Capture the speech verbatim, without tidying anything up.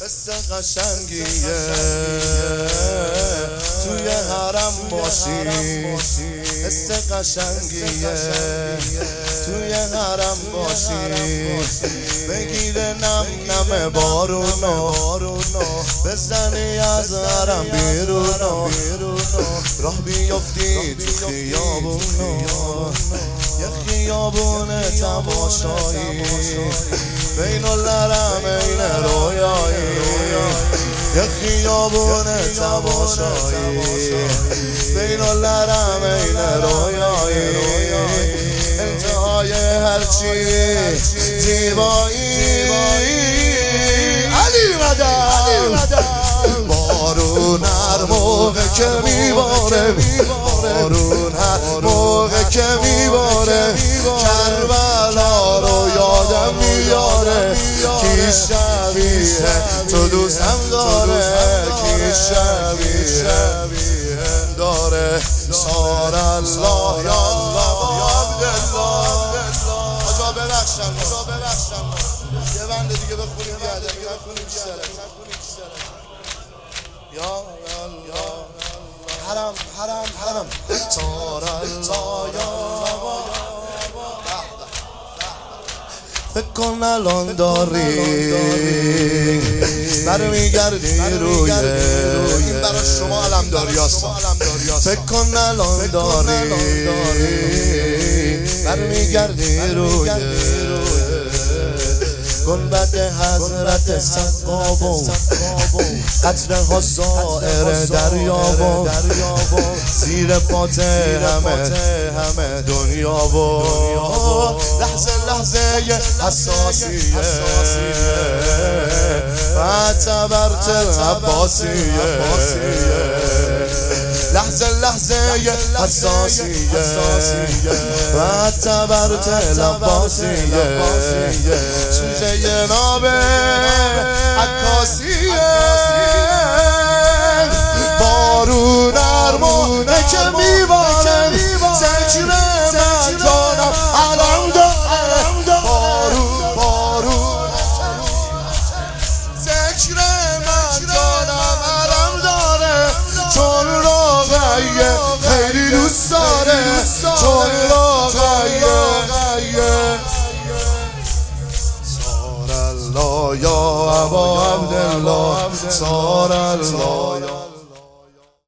حس قشنگیه توی حرم باشی، حس قشنگیه توی حرم باشی، بگیره نم نم بارونو بزنی از حرم بیرونو، راه بیفتی تو خیابونو، یه خیابون تماشایی بین الحرم این رویایی، یه خیابون تماشایی بین الحرم این رویایی، انتهای هرچی زیبایی. علی مدد بارون هر موقع که میباره، بارون هر موقع که میباره، کربلا رو یادم میاره، کی شبیه تو دوستم داره، کی شبیه داره. سار الله یا الله عبدالله. آجا ببخشم یه بند دیگه بخونیم بیادم یه بخونیم بیشتره یا الله حرم حرم حرم سار الله یا فکر کن الان داری برمیگردی روی این برای شما علمداری هستم، فکر کن الان داری برمیگردی روی گنبد حضرت سقابو، قطره ها سائر دریابو، زیر پات همه دنیابو، لحظه لحظه حساسیه معتبرت العباسیه، لحظه لحظه حساسیه معتبرت العباسیه، سوژه جناب عکاسیه، بارون ارمونه که میباره، ذکر من جانم علم داره، بارون بارون ذکر من جانم علم داره، چون راقیه خیلی دوست داره، چون راقیه سار الله یا ابا عبدالله، سار الله